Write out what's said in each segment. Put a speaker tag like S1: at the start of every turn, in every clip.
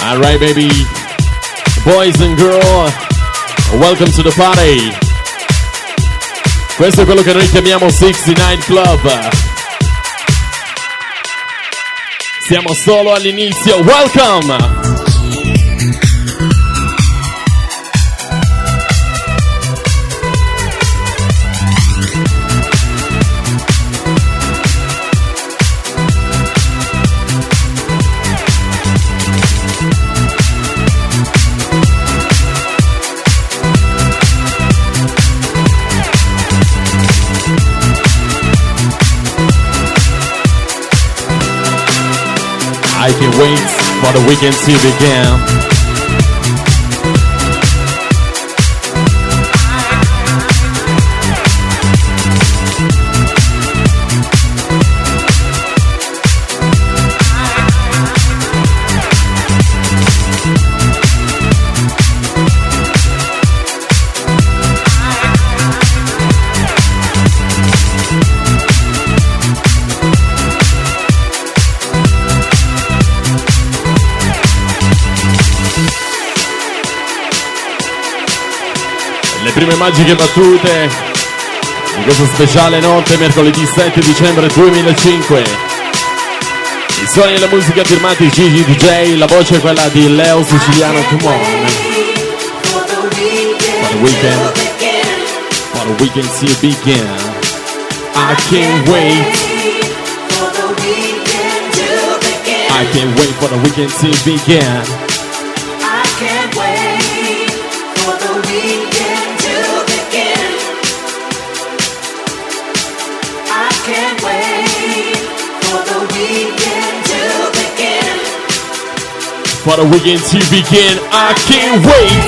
S1: Alright baby, boys and girls, welcome to the party. Questo è quello che noi chiamiamo 69 Club. Siamo solo all'inizio, welcome! I can't wait for the weekend to begin. Le prime magiche battute di questa speciale notte, mercoledì 7 dicembre 2005. I suoni e la musica firmati Gigi DJ, la voce è quella di Leo Siciliano, come on. For the weekend to begin. I can't wait. I can't wait for the weekend to begin.
S2: I can't wait for the weekend to begin. I can't wait for the weekend to begin.
S1: For the weekend to begin, I can't wait.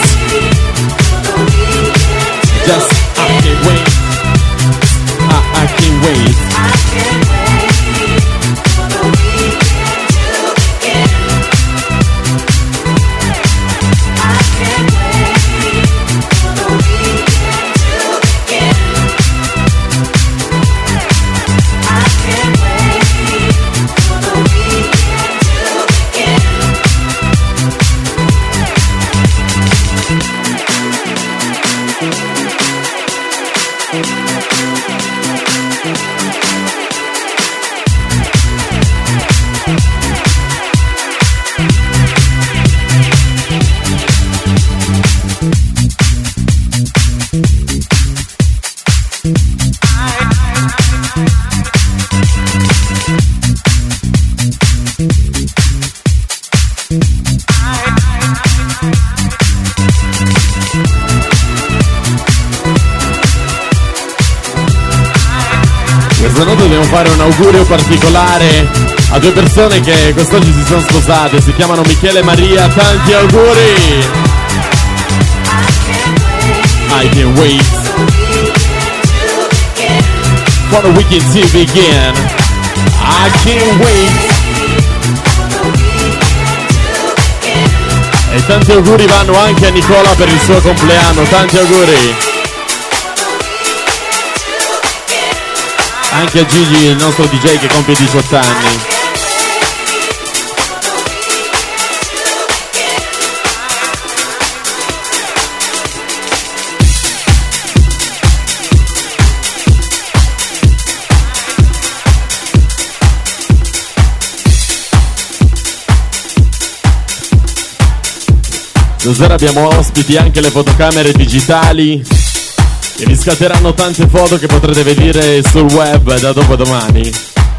S1: Just I can't wait. I can't wait.
S2: I can't wait for the weekend to begin. I can't wait for the weekend to begin. I can't wait for the weekend to begin.
S1: Questa notte dobbiamo fare un augurio particolare a due persone che quest'oggi si sono sposate, si chiamano Michele e Maria, tanti auguri! I can't wait for the weekend to begin. I can't wait. E tanti auguri vanno anche a Nicola per il suo compleanno, tanti auguri! Anche a Gigi, il nostro DJ che compie 18 anni. Stasera abbiamo ospiti anche le fotocamere digitali che vi scatteranno tante foto che potrete vedere sul web da dopodomani.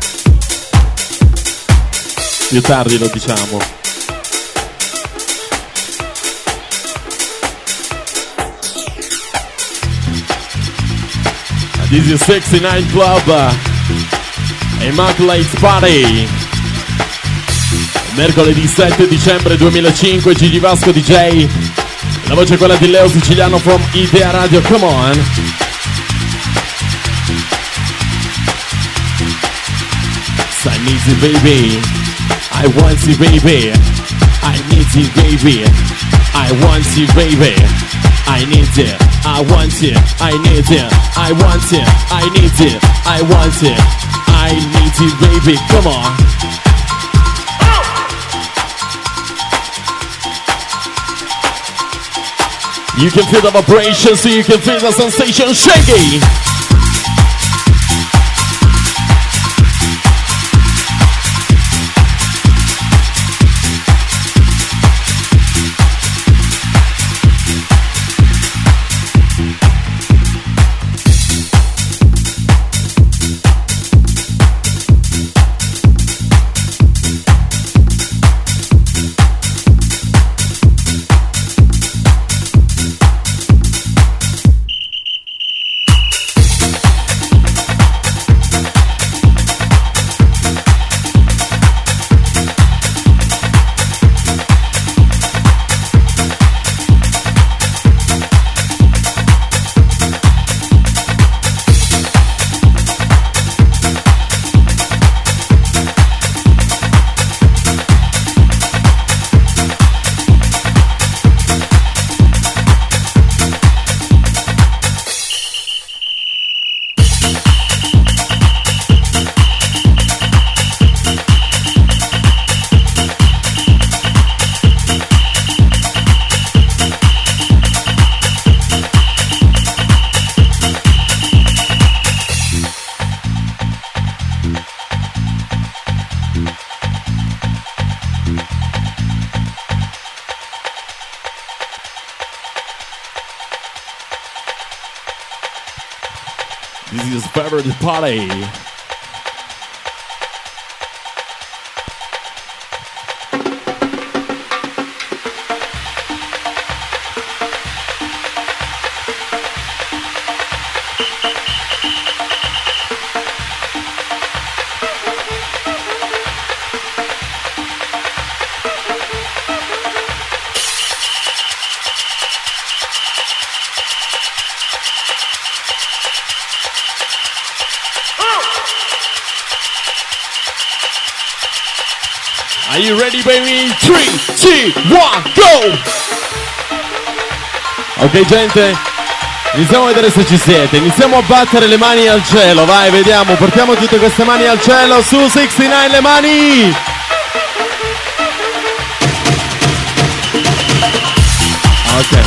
S1: Più tardi lo diciamo. This is 69 Club, Immaculate Party. Mercoledì 7 dicembre 2005, Gigi Vasco DJ. La voce è quella di Leo Siciliano from Idea Radio, come on. I need you baby, I want you baby, I need you baby, I want you baby, I need you, I want you, I need you, I want you, I need you, I want you, I need you baby, come on. You can feel the vibration, so you can feel the sensation shaking. This is his favorite party. Are you ready, baby? 3, 2, 1, go! Ok, gente, iniziamo a vedere se ci siete. Iniziamo a battere le mani al cielo. Vai, vediamo. Portiamo tutte queste mani al cielo. Su 69 le mani! Ok.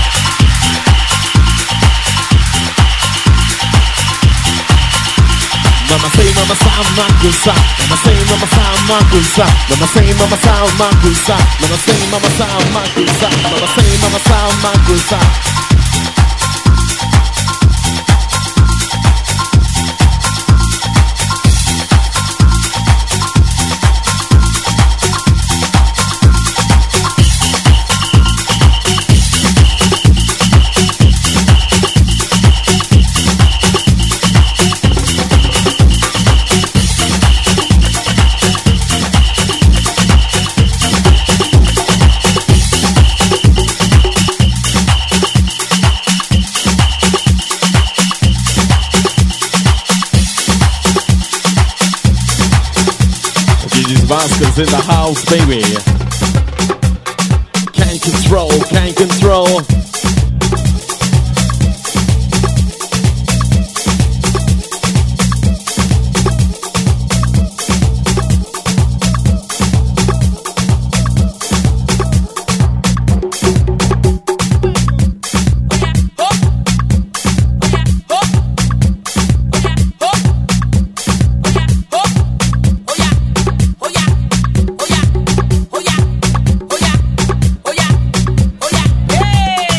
S1: Mama say mama sound makusa, mama say mama sound makusa, mama say mama sound makusa, mama say mama sound makusa, mama say mama sound makusa. Vasquez in the house, baby. Can't control, can't control.
S2: Hey!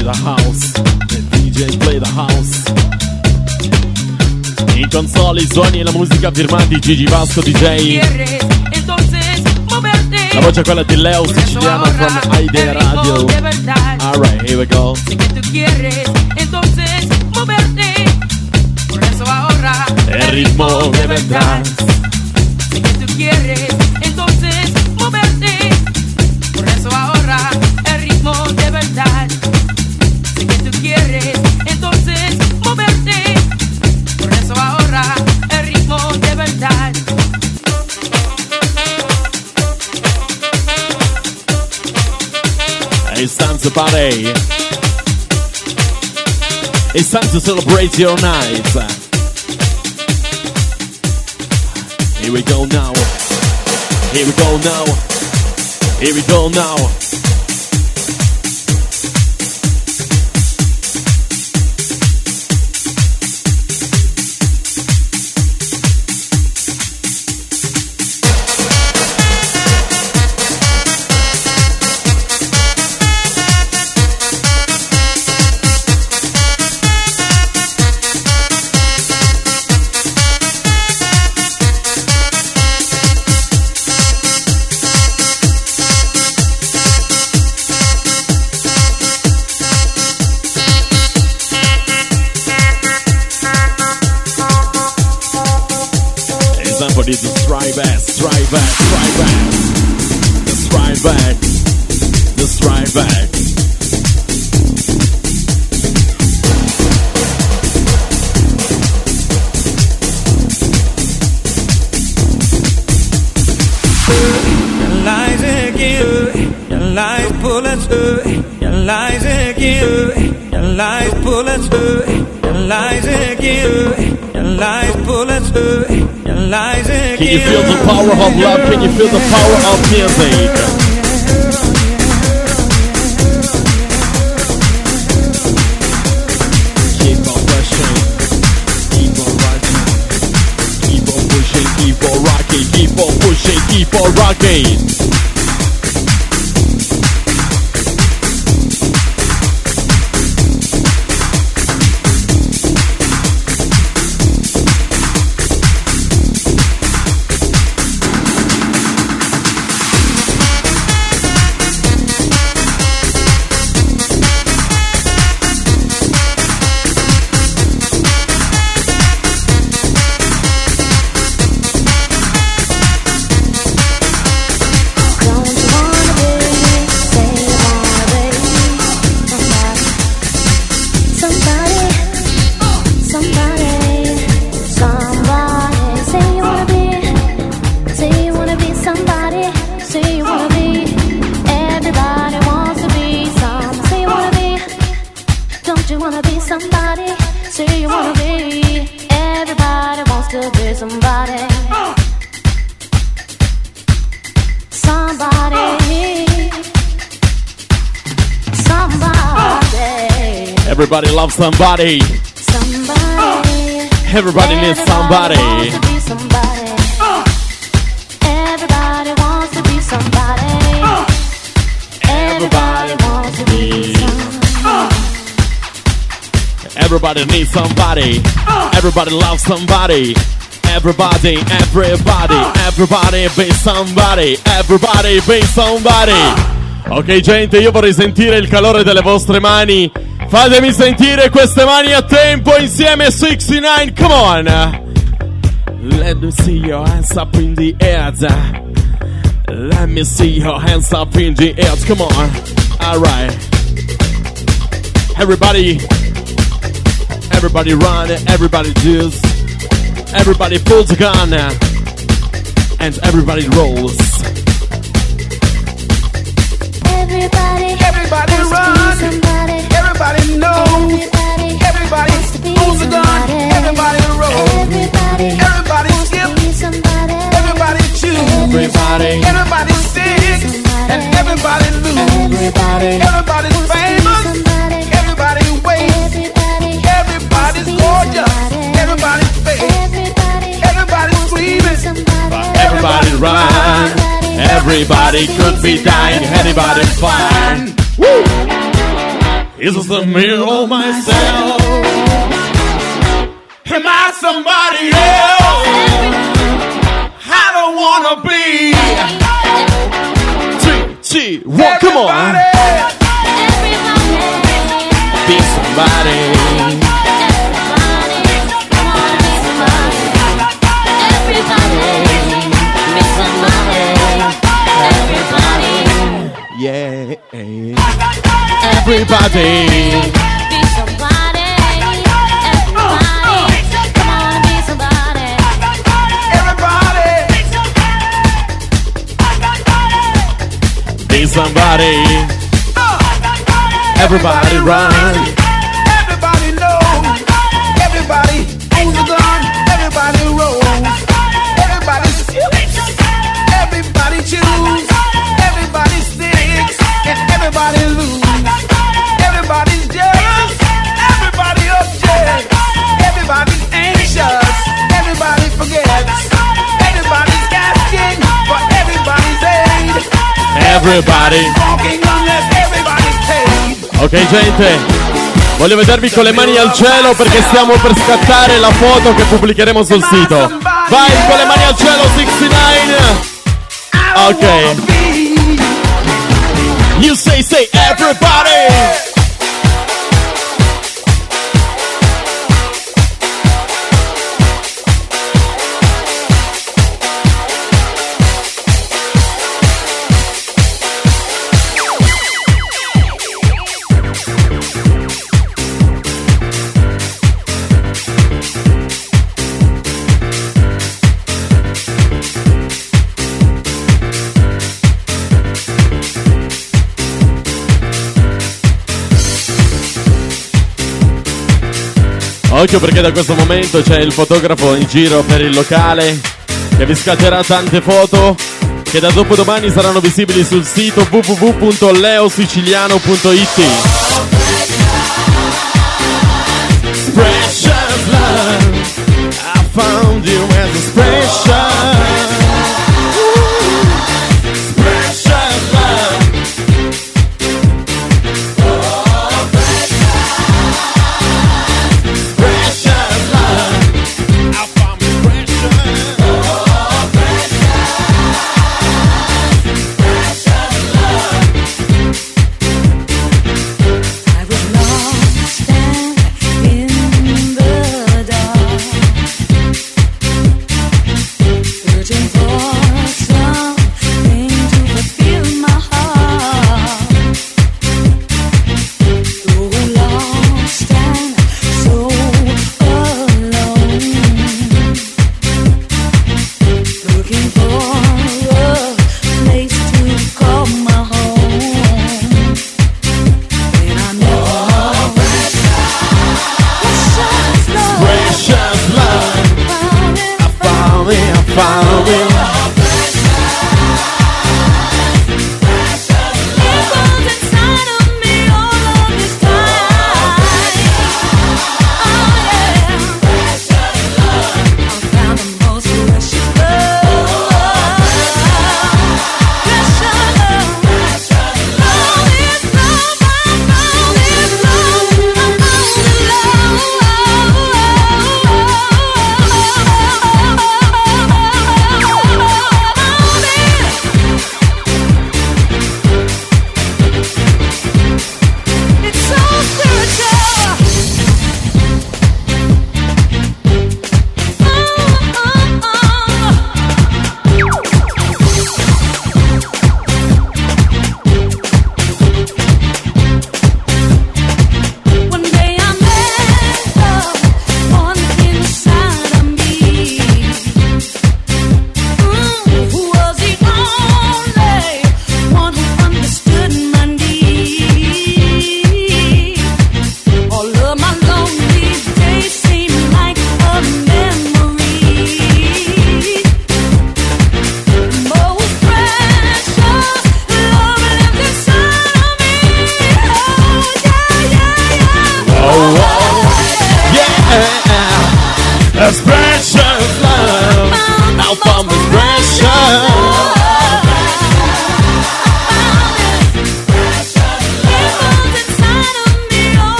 S1: play the house. The DJ play the house. In console i suoni e la musica firmati Gigi Vasco DJ. La voce è quella di Leo Siciliano from Idea Radio. Alright, here we go.
S3: Sé que tú quieres entonces moverte. Por eso ahora
S1: El ritmo de verdad.
S3: Sé que tú quieres entonces moverte. Por eso ahora el ritmo de verdad. Sé que tú quieres entonces moverte. Por eso ahora el ritmo de verdad.
S1: It's time to party. It's time to celebrate your night. Here we go now. Here we go now. Here we go now. Just right back, strike back, strike back. Just right back, just right back.
S4: Your lies again, your lies pull us through. Your lies again, your lies pull us through. Your lies again, your lies pull us through.
S1: Can you feel the power of love? Can you feel the power of music? Keep on pushing, keep on rocking, keep on pushing, keep on rocking, keep on pushing, keep on rocking. Everybody loves somebody.
S5: Somebody.
S1: Everybody needs somebody.
S5: Everybody wants to be somebody. Everybody wants to be somebody.
S1: Everybody needs somebody. Everybody loves somebody. Everybody, everybody, everybody be somebody. Everybody be somebody. Ok gente, io vorrei sentire il calore delle vostre mani. Fatemi sentire queste mani a tempo insieme. 69, come on. Let me see your hands up in the air. Let me see your hands up in the air. Come on. Alright. Everybody run, everybody juice. Everybody pulls a gun. And everybody rolls.
S5: Everybody
S4: run.
S5: Somebody.
S4: Everybody knows. Everybody pulls a gun. Everybody rolls. Everybody skips. Everybody chooses. Everybody sings. And everybody loses. Everybody's famous. Everybody waits. Everybody's gorgeous. Everybody's fake. Everybody's screaming.
S1: Everybody run. Everybody could be dying. Anybody fine. Woo! Is this the mirror of myself? Am I somebody else? I don't wanna be. 3, 2, 1, come on. Be somebody. Yeah, everybody.
S5: Be somebody. Everybody. Come on, be somebody.
S1: Be somebody. Everybody run.
S6: Everybody knows. Everybody owns a gun. Everybody rolls. Everybody shoots. Everybody choose. Everybody sticks. And everybody lose. Everybody's jealous. Everybody objects. Everybody's anxious. Everybody forgets. Everybody's asking for everybody's aid.
S1: Everybody.
S6: Walking unless everybody's paid.
S1: Ok gente, voglio vedervi con le mani al cielo perché stiamo per scattare la foto che pubblicheremo sul sito. Vai con le mani al cielo 69. Ok. You say everybody. Occhio perché da questo momento c'è il fotografo in giro per il locale che vi scatterà tante foto che da dopodomani saranno visibili sul sito www.leosiciliano.it. Precious love, I found you as a precious. Precious love.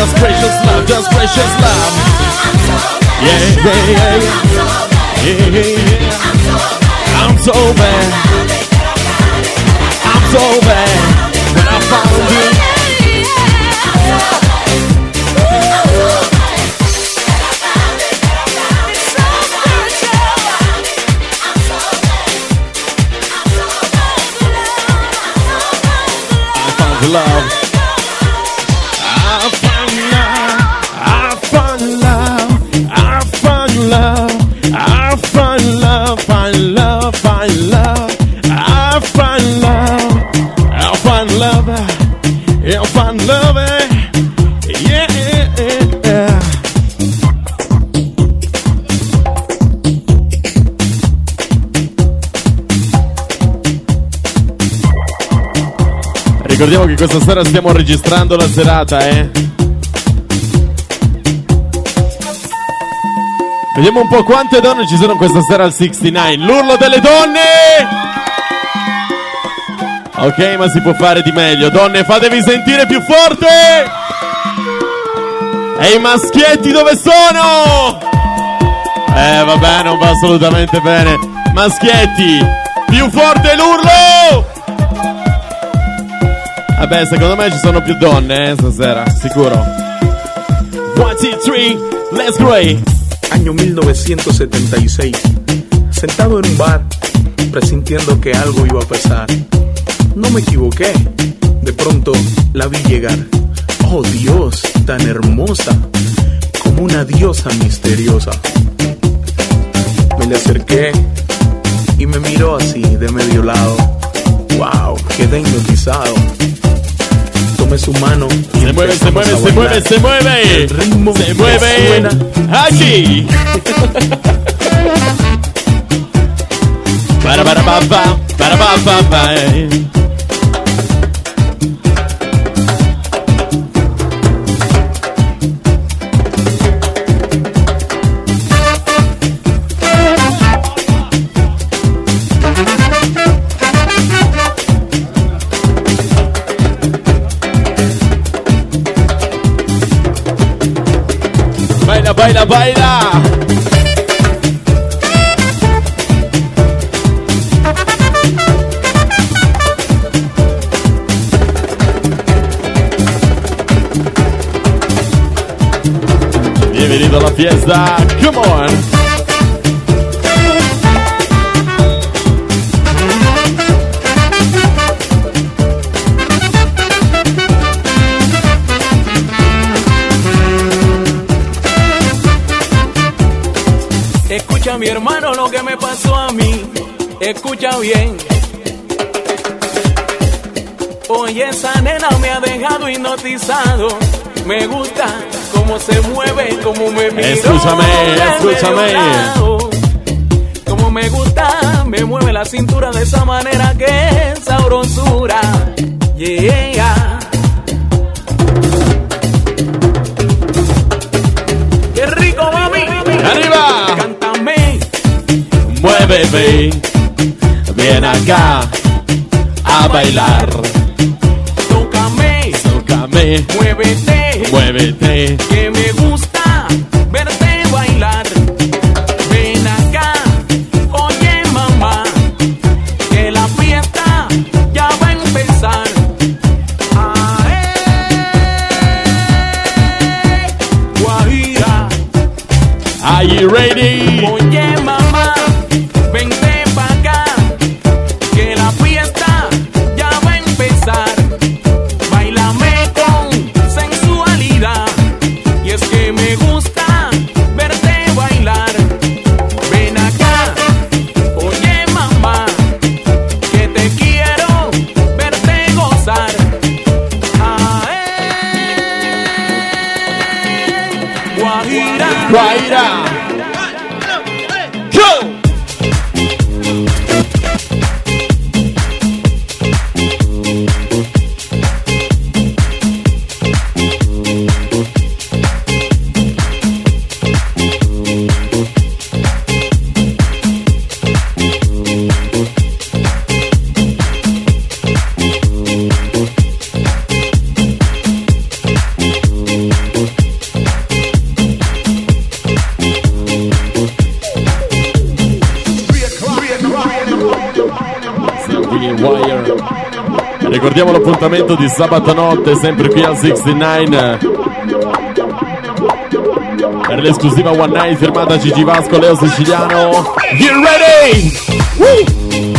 S1: just precious love, just precious love. Yeah, yeah, yeah, yeah. Yeah, yeah, yeah. I'm so bad. I'm so bad. When I found you. Love. I found love. I found love. I found love. I found love. Find love. Find love. I found love. I found love. I found love. Yeah. Ricordiamo che questa sera stiamo registrando la serata, Vediamo un po' quante donne ci sono questa sera al 69. L'urlo delle donne! Ok, ma si può fare di meglio. Donne, fatevi sentire più forte! E i maschietti dove sono? Vabbè, non va assolutamente bene. Maschietti, più forte l'urlo! Vabbè, secondo me ci sono più donne, stasera, sicuro. 1, 2, 3, let's go!
S7: Año 1976. Sentado en un bar, presintiendo que algo iba a pasar. No me equivoqué. De pronto la vi llegar. Oh Dios, tan hermosa, como una diosa misteriosa. Me le acerqué y me miró así de medio lado. Wow, quedé hipnotizado. Tomé su mano y
S1: se mueve, se mueve, se mueve, se mueve.
S7: El ritmo
S1: se mueve.
S7: suena
S1: Aquí. Para pa pa. Baila, baila. Bienvenido a la fiesta. Come on.
S4: Escucha mi hermano lo que me pasó a mí, escucha bien. Oye, esa nena me ha dejado hipnotizado. Me gusta cómo se mueve, cómo me mira.
S1: Escúchame.
S4: Como me gusta, me mueve la cintura de esa manera que es sabrosura. Yeah. Qué rico, mami.
S1: Arriba.
S4: Cántame.
S1: Muéveme. Ven acá a bailar.
S4: Tócame.
S1: Muévete.
S4: Que me gusta verte bailar. Ven acá, oye mamá, que la fiesta ya va a empezar. Guajira.
S1: Are you ready?
S4: Oye mamá, vente pa' acá, que la fiesta ya va a empezar. Báilame con sensualidad, y es que me gusta verte bailar. Ven acá, oye mamá, que te quiero verte gozar.
S1: Guajira. Go. ricordiamo l'appuntamento di sabato notte, sempre qui al 69. Per l'esclusiva One Night firmata Gigi Vasco, Leo Siciliano. Get ready! Woo!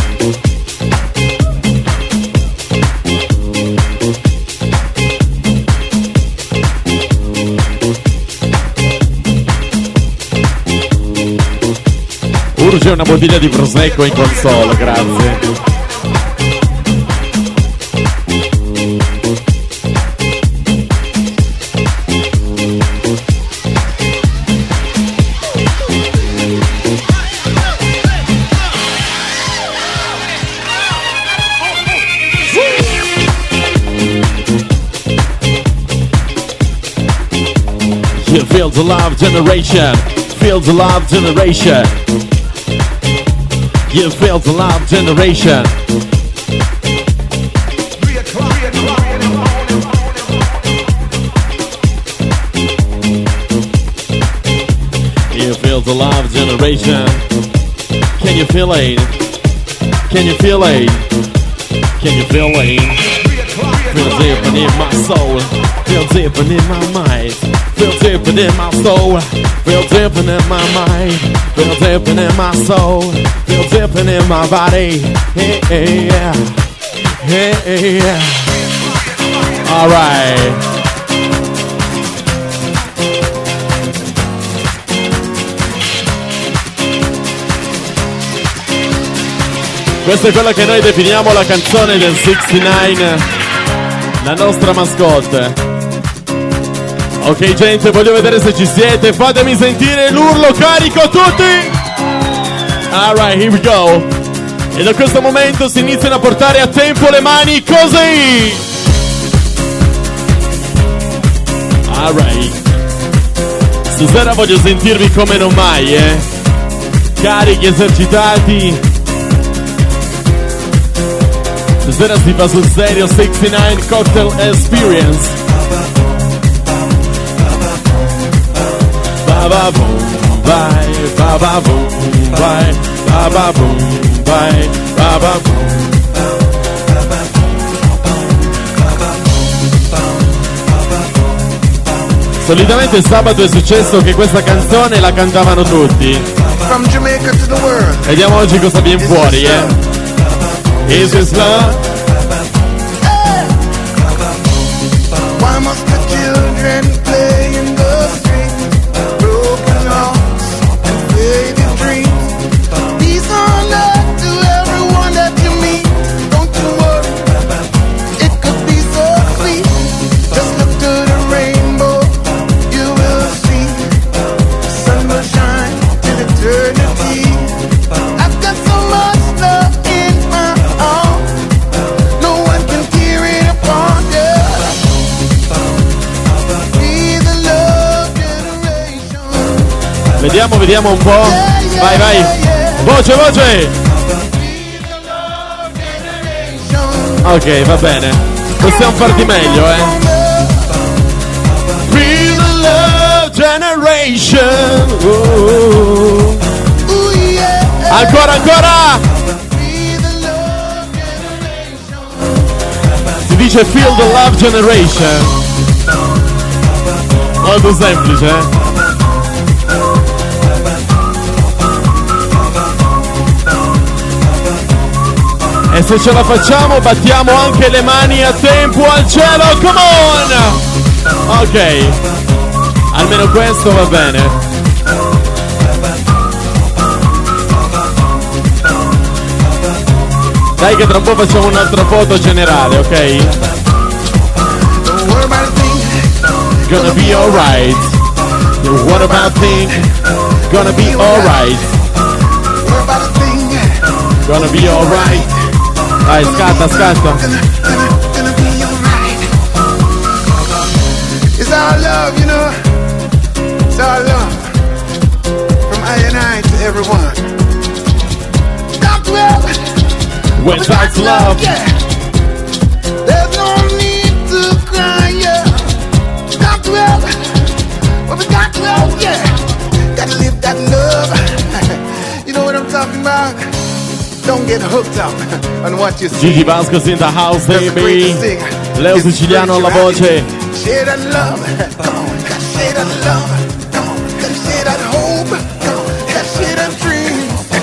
S1: Urge una bottiglia di prosecco in console, grazie. You feel the love generation, feel the love generation. You feel the love generation. You feel the love generation. Can you feel it? Can you feel it? Can you feel it? Feel deep in my soul. Feel deep in my mind. Feel deep in my soul. Feel deep in my mind. Feel deep in my soul. Feel deep in my body. Hey, hey, yeah. Hey, hey, yeah. All right. Questa è quella che noi definiamo la canzone del 69, la nostra mascotte. Ok gente, voglio vedere se ci siete, fatemi sentire l'urlo carico tutti! Alright, here we go. E da questo momento si iniziano a portare a tempo le mani così! Alright. Stasera voglio sentirvi come non mai, carichi, esercitati. Stasera si fa sul serio 69 Cocktail Experience. Baba boom bye, baba boom bye, baba boom bye, baba boom. Solitamente il sabato è successo che questa canzone la cantavano tutti.
S6: From Jamaica to the world.
S1: Vediamo oggi cosa viene fuori, Is this love?
S6: Why must the children play in the street? Broken hearts and faded dreams. These are not to everyone that you meet. Don't you worry, it could be so sweet. Just look to the rainbow, you will see. The sun will shine till eternity. I've got so much love in my heart. No one can tear it apart, yeah. Be the love generation.
S1: Vediamo un po'. Vai, vai. Voce, voce.
S6: Be the love generation.
S1: Ok, va bene. Possiamo farti meglio, Be the love generation.
S6: Ooh, yeah.
S1: Ancora, ancora.
S6: Be the love generation.
S1: Si dice feel the love generation. Molto semplice, E se ce la facciamo battiamo anche le mani a tempo al cielo, come on! Ok, almeno questo va bene. Dai che tra un po' facciamo un'altra foto generale, ok?
S6: Don't worry about a thing.
S1: Gonna be alright. What about thing? Gonna be alright.
S6: Worry about a thing.
S1: Gonna be alright. Dai, scatta, scatta.
S6: Gonna be alright. It's our love, you know. It's our love. From I and I to everyone. Dr. Webb.
S1: When that's love.
S6: Yeah. There's no need to cry, yeah. Dr. Webb. What we got to love, yeah. Gotta live that love. You know what I'm talking about? don't get hooked up on what you see.
S1: Gigi Vasquez in the house,
S6: Because the
S1: baby.
S6: greatest thing
S1: Leo
S6: is
S1: Siciliano alla voce.
S6: Share that love, come on, share that love, come on, share that hope, come on, share that dream.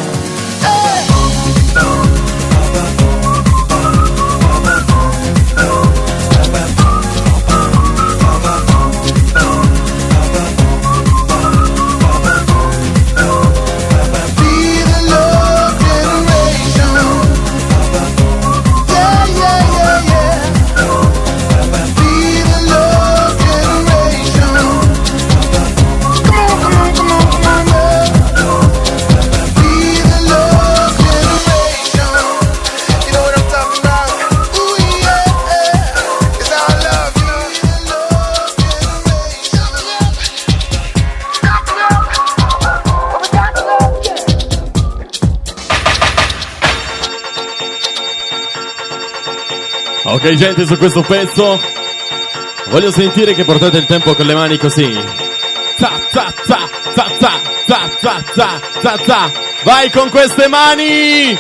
S1: Ok gente, su questo pezzo voglio sentire che portate il tempo con le mani così. Ta ta ta ta ta ta ta ta ta ta. Vai con queste mani.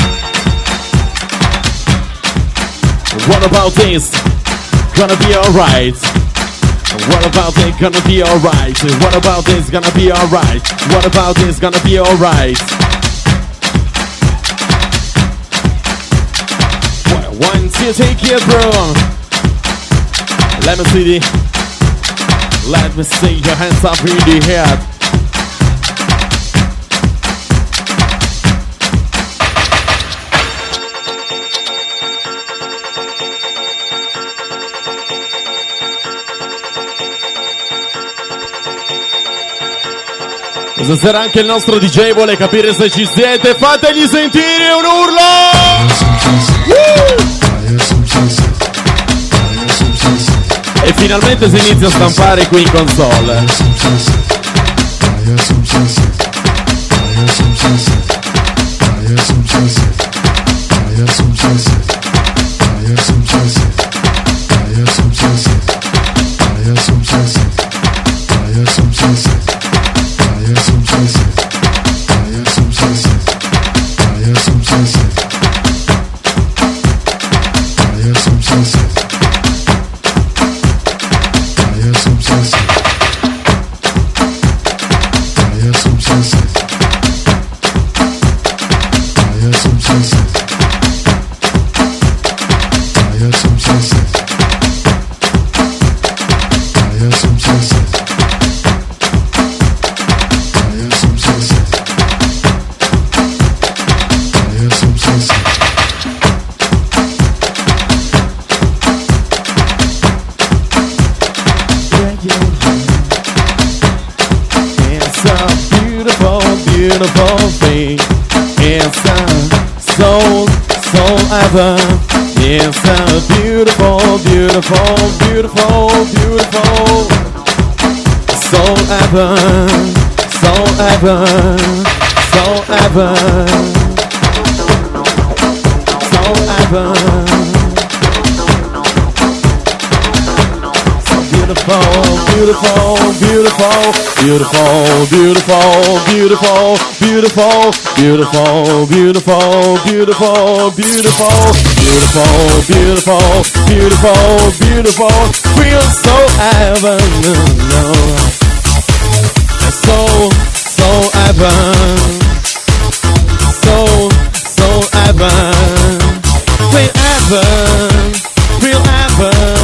S1: What about this? Gonna be alright. What about it? Gonna be alright. What about this? Gonna be alright. What about this? Gonna be alright. 1, 2, take it, bro. Let me see your hands up in the air. Questa sera anche il nostro DJ vuole capire se ci siete. Fategli sentire un urlo! E finalmente si inizia a stampare qui in console. Beautiful thing. It's so ever. It's a beautiful, beautiful, beautiful, beautiful. So ever, so ever, so ever, so ever. Beautiful, beautiful, beautiful, beautiful, beautiful, beautiful, beautiful, beautiful, beautiful, beautiful, beautiful, beautiful, beautiful, beautiful. Feel so heaven, so heaven, so heaven. Feel heaven, feel heaven.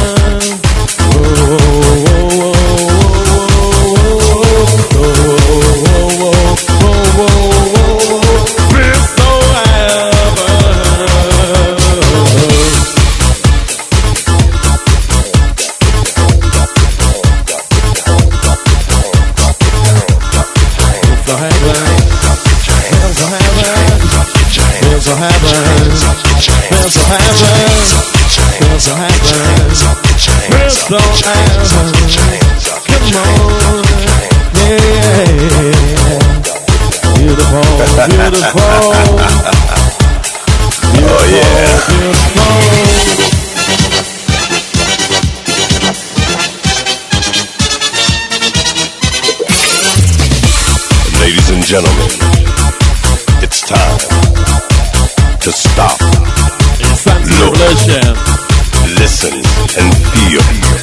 S8: Ladies and gentlemen, it's time to stop.
S1: It's time to
S8: Look,
S1: revolution.
S8: listen, and feel.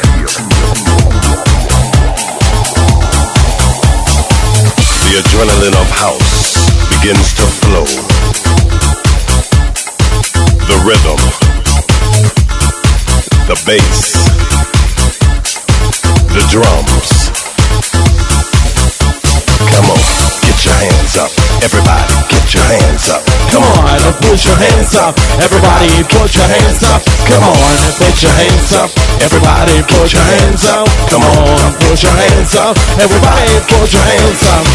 S8: The adrenaline of house begins to flow. The rhythm, the bass, the drums. Come on, get your hands up. Everybody, get your hands up.
S1: Come on and put your hands up. Everybody put your hands up. Come on and put your hands up. Everybody put your hands up. Come on, put your hands up. Everybody put your hands up.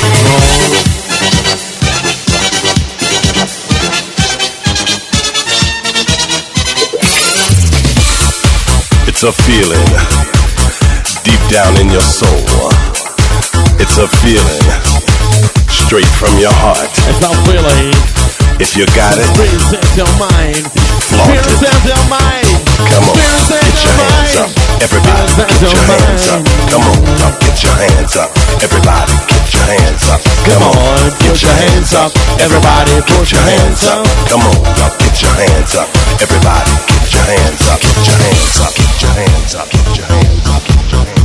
S8: It's a feeling deep down in your soul. It's a feeling straight from your heart.
S1: It's a feeling.
S8: If you got it,
S1: Present your mind.
S8: flaunt it.
S1: Present your mind.
S8: Come on,
S1: Present
S8: get your
S1: your
S8: hands
S1: mind.
S8: up. Everybody,
S1: Present
S8: get
S1: your
S8: your hands up.
S1: mind.
S8: Come on, now get your hands up. Everybody, get your hands up.
S1: Come on, put your hands up. Everybody put your hands up.
S8: Come on, now get your hands up. Everybody, get your hands up. Get your hands up. Get your hands up. Get your hands up. Get your hands up.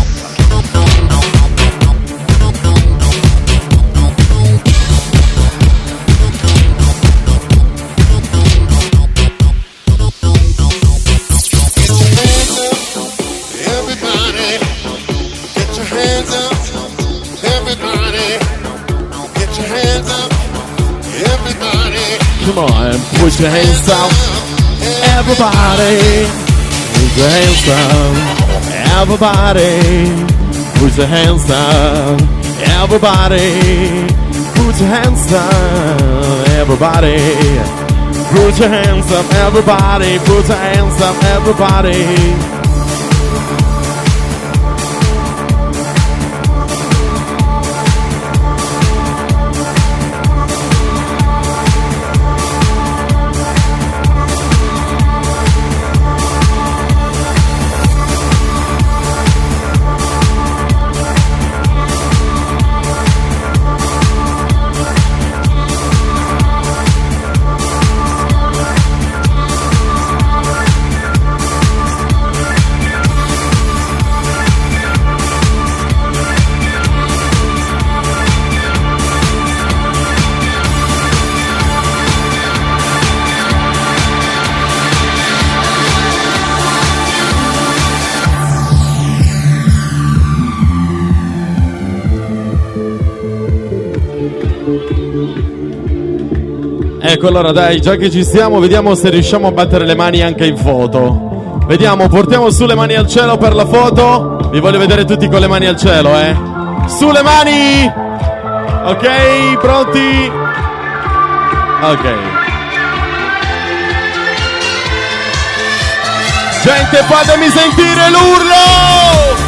S9: Everybody, get your hands up. Everybody, get your hands up. Everybody,
S1: Come on, put your hands up. Everybody, put your hands up. Everybody, put your hands up. Everybody, put your hands up. Everybody, put your hands up. Everybody, put your hands up. Everybody. Ecco, allora dai, già che ci siamo, vediamo se riusciamo a battere le mani anche in foto. Vediamo, portiamo su le mani al cielo per la foto. Vi voglio vedere tutti con le mani al cielo, eh. Su le mani! Ok, pronti? Ok. Gente, fatemi sentire l'urlo!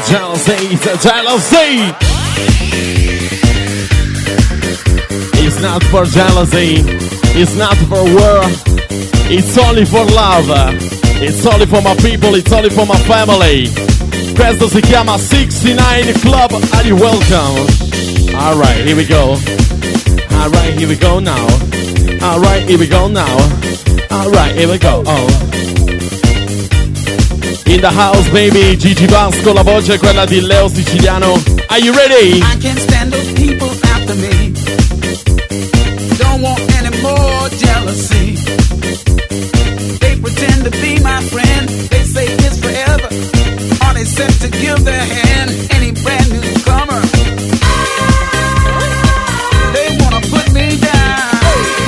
S1: It's a jealousy. It's not for jealousy. It's not for war. It's only for love. It's only for my people. It's only for my family. Questo si chiama 69 Club. Are you welcome? Alright, here we go. Alright, here we go now. Alright, here we go now. Alright, here we go. Oh. In the house, baby, Gigi Vasco, la voce è quella di Leo Siciliano. Are you ready?
S10: I can't stand those people after me. Don't want any more jealousy. They pretend to be my friend. They say it's forever. Are they set to give their hand? Any brand newcomer? They wanna put me down.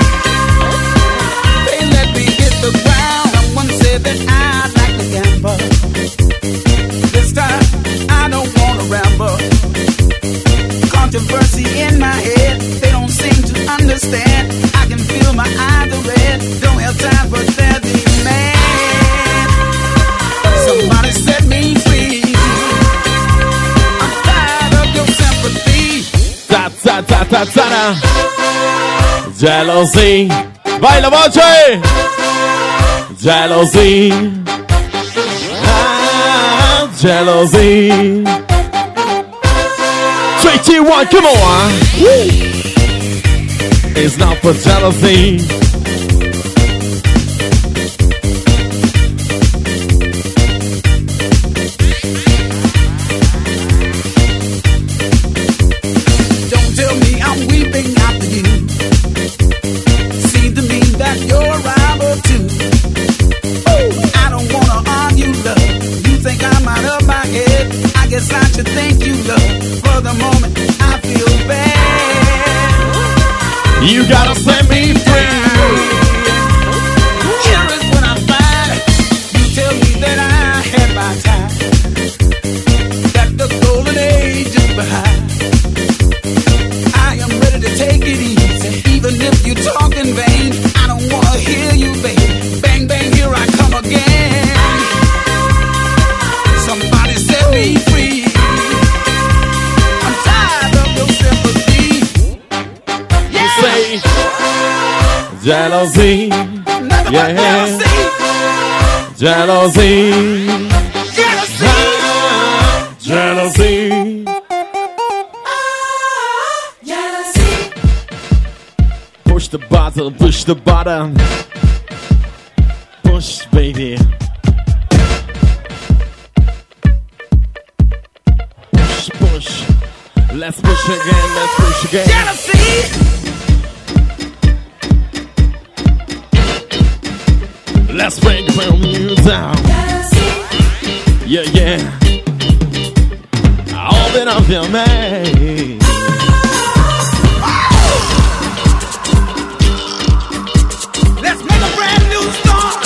S10: They let me hit the ground. Someone said that I'd like to gamble. This time I don't wanna ramble. Controversy in my head. They don't seem to understand. I can feel my eyes are red. Don't have time for their demand. Somebody set me free. I'm tired of your sympathy.
S1: Ta ta ta ta ta. Jealousy. Vai la voce. Jealousy. Ah, jealousy. 3, 2, 1, come on. Woo. It's not for jealousy.
S10: Don't tell me I'm weeping after you. Seems to me that you're a rival too. I don't wanna argue, love. You think I'm out of my head. I guess I should thank you, love. For the moment, I feel bad.
S1: You gotta set me free.
S10: Here is what I find. You tell me that I had my time. That the golden age is behind. I am ready to take it easy. Even if you talk in vain, I don't wanna hear you, baby. Bang, bang, here I come again. Somebody set me free. I'm tired of your sympathy. Yeah.
S1: Say jealousy.
S10: Nothing but
S1: Yeah.
S10: jealousy.
S1: Jealousy.
S10: Jealousy.
S1: Ah, jealousy. Push the button, push the button. Push, baby. Push, push. Let's push again, let's push again.
S10: Jealousy.
S1: Let's break from you down. Yeah, yeah. All that I feel, man.
S10: Let's make a brand new start.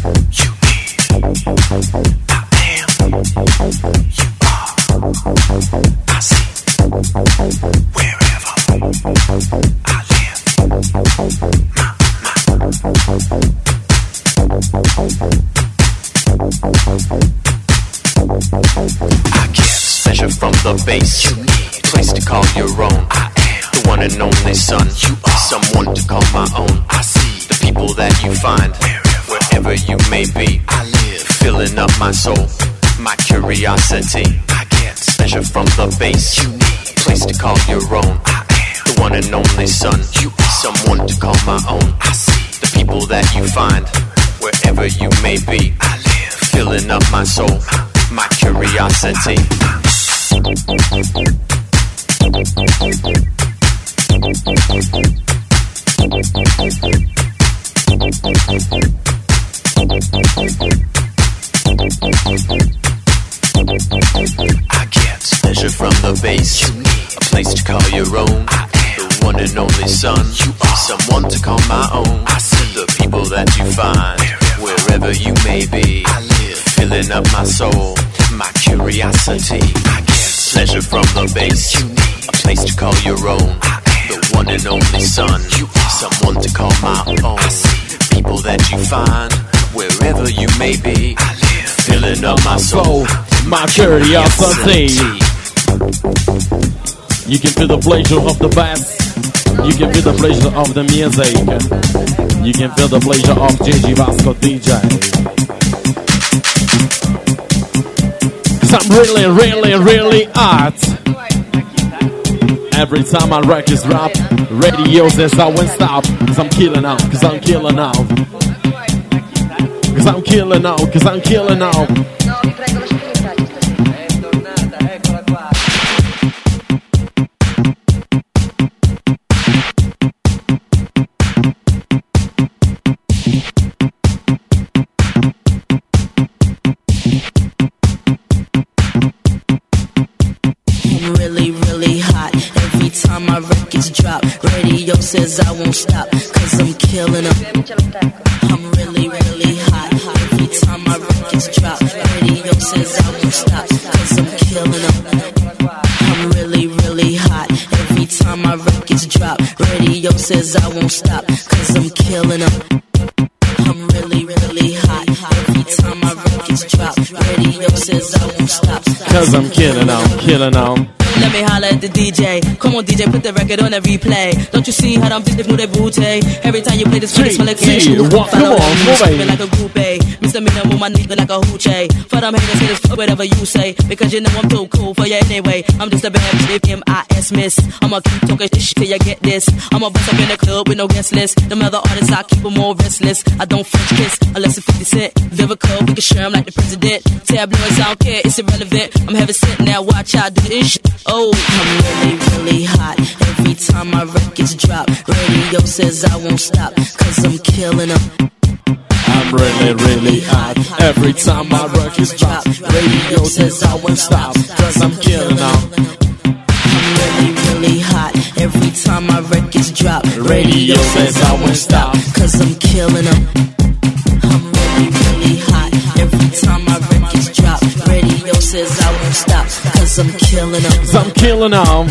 S4: you need. I am, you are. I see, wherever I live.
S11: I get pleasure from the bass. You need place to call your own. I am the one and only son. You are someone to call my own. I see the people that you find wherever you may be. I live filling up my soul, my curiosity. I get pleasure from the bass. You need place to call your own. I am the one and only son. You are someone to call my own. I see the people that you find wherever you may be. I live filling up my soul, my curiosity. I get pleasure from the bass, a place to call your own. The one and only son, you are someone to call my own. I see the people that you find wherever you may be. I live filling up my soul, my curiosity. I get pleasure from the bass, a place to call your own. The one and only son, you are someone to call my own. I see people that you find wherever you may be. I live filling up my soul,
S1: my curiosity. You can feel the pleasure of the bass. You can feel the pleasure of the music. You can feel the pleasure of JG Vasco DJ. Cause I'm really, really, really hot. Every time my records drop, radio says I won't stop. Cause I'm killing out, cause I'm killing out. Cause I'm killing out, cause I'm killing out.
S12: My records drop, radio says I won't stop, cause I'm killing them. I'm really, really hot. Every time my records drop, radio says I won't stop, cause I'm killing them. I'm really, really hot. Every time my records drop, radio says I won't stop, cause I'm killing them. I'm really, really hot. Every time my records drop, radio says I won't stop,
S1: cause I'm killing them, killing them.
S12: Let me holler at the DJ. Come on, DJ, put the record on a replay. Don't you see how I'm just new booty? Every time you play this record, smell like tissue. Follow me like a groupie. Mr. Mina, move my nigga like a hoochie. For them haters, for whatever you say. Because you know I'm too cool for you anyway. I'm just a bad bitch, M.I.S. miss. I'ma keep talking shit till you get this. I'ma bust up in the club with no guest list. Them other artists, I keep them all restless. I don't French kiss unless it's 50 Cent. Vivica, we can share 'em like the president. Tabloids, I don't care, it's irrelevant. I'm having sit now, watch out, do this shit. Oh, I'm really, really hot. Every time my records drop, radio says I won't stop, cause I'm killing them.
S1: I'm really, really hot. Every time my records drop, radio says I won't stop, cause I'm killing them.
S12: I'm really, really hot. Every time my records drop,
S1: radio says I won't stop,
S12: cause I'm killing them. I'm really, really hot. Every time my records drop, radio says I won't stop, cause I'm killing them.
S1: Cause I'm killing them.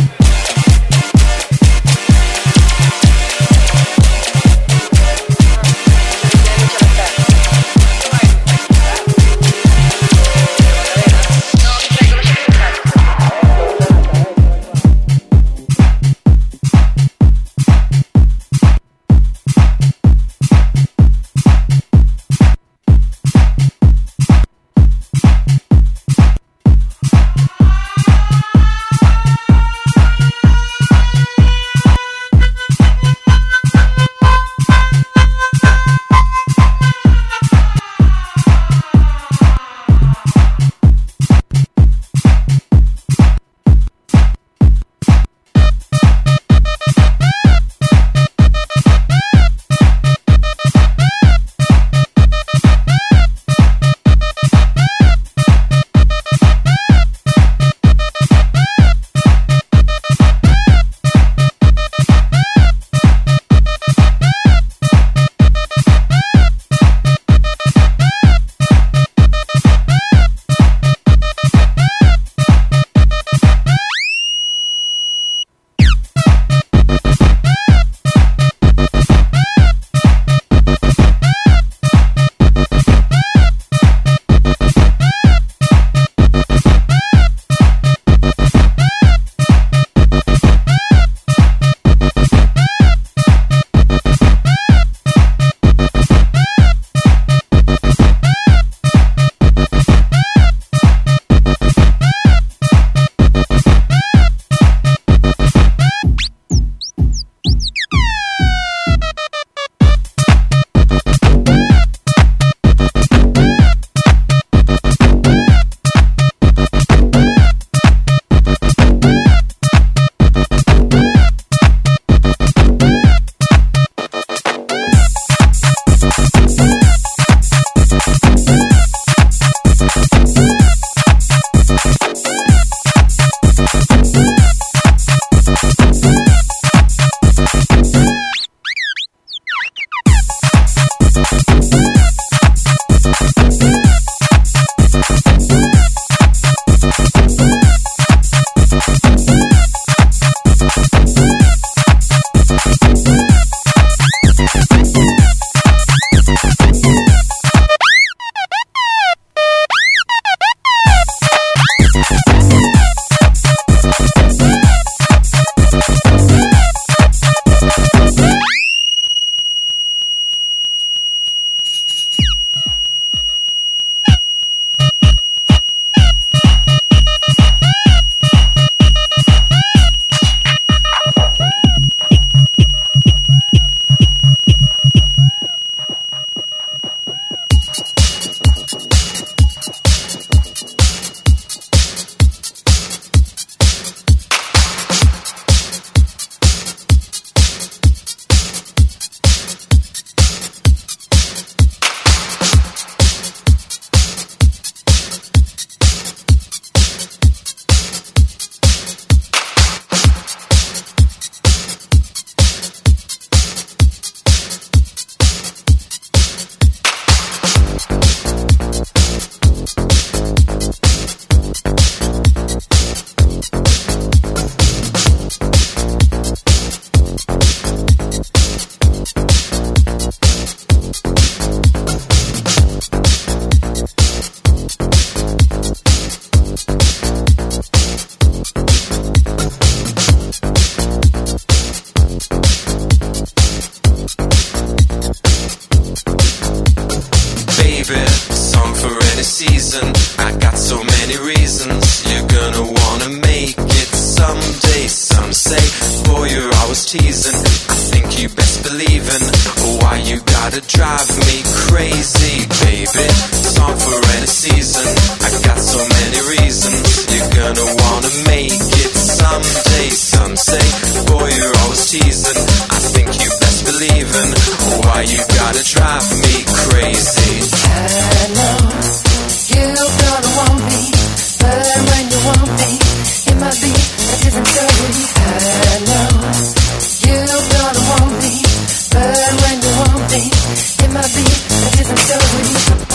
S13: season. I got so many reasons. You're gonna wanna make it someday. Some say, boy, you're always teasing. I think you best believe in why you gotta drive me crazy, baby. Song for any season. I got so many reasons. You're gonna wanna make it someday. Some say, boy, you're always teasing. I think you best believe in why you gotta drive me crazy.
S2: I know you're gonna want me, but when you want me, it might be a different story. I know you're gonna want me, but when you want me, it might be a different story.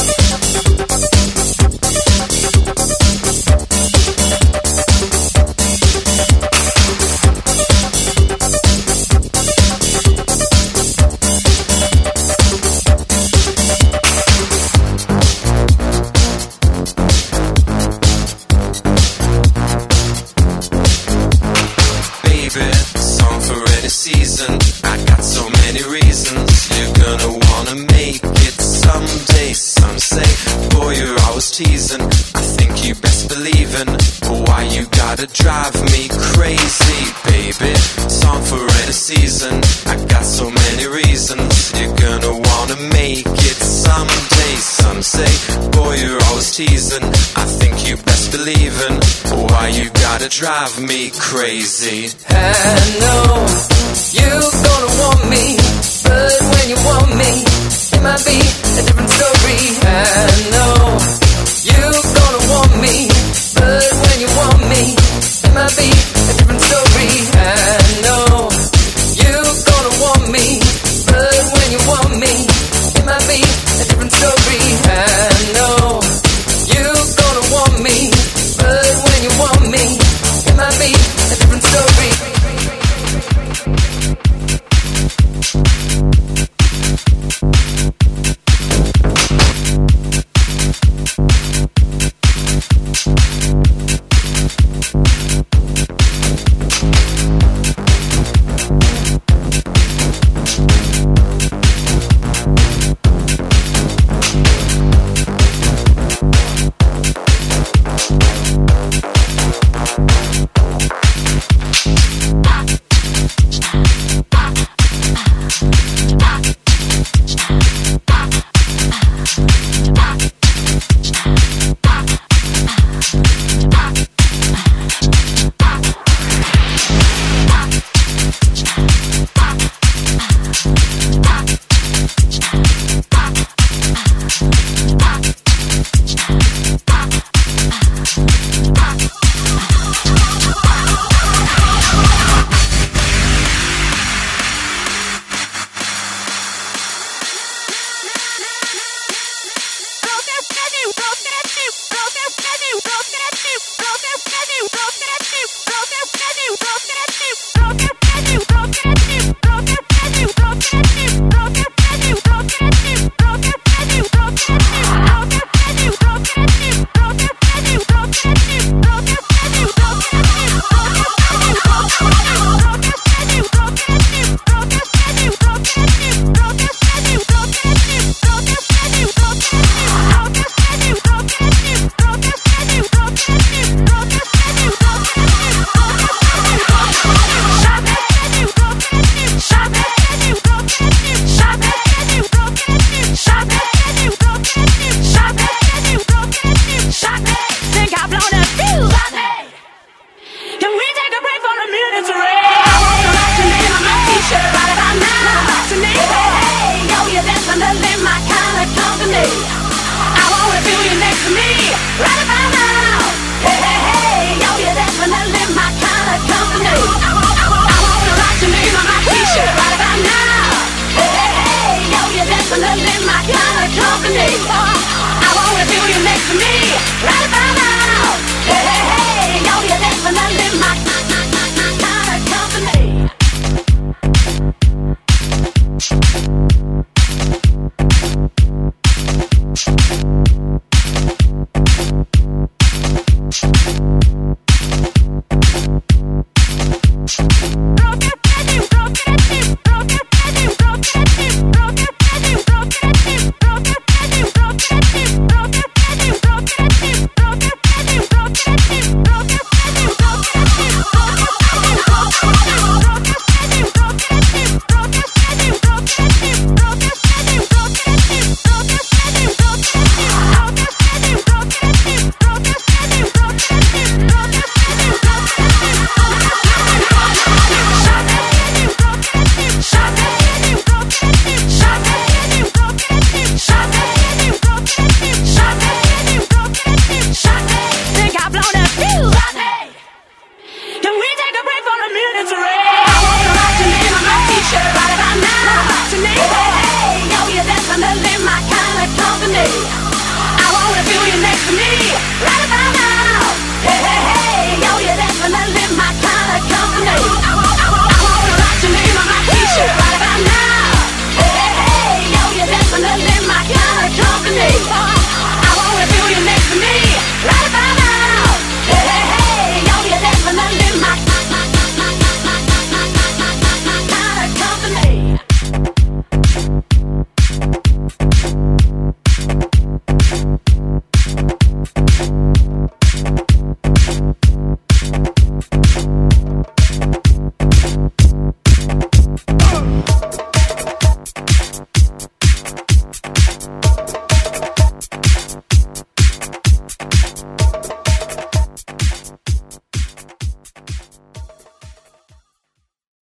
S13: Season. I got so many reasons. You're gonna wanna make it someday. Some say, boy, you're always teasing. I think you best believe in why you gotta drive me crazy, baby. Song for any season. I got so many reasons. You're gonna wanna make it someday. Some say, boy, you're always teasing. I think you best believe in why you gotta drive me crazy.
S2: I know you're gonna want me, but when you want me, it might be a different story. I know you're gonna want me, but when you want me, it might be a different story. I know you're gonna want me, but when you want me, it might be a different story. I know you're gonna want me, but when you want me, it might be a different story. Shop
S3: I wanna feel you next to me, right about now. Hey, hey, hey, yo, you're definitely my kind of company.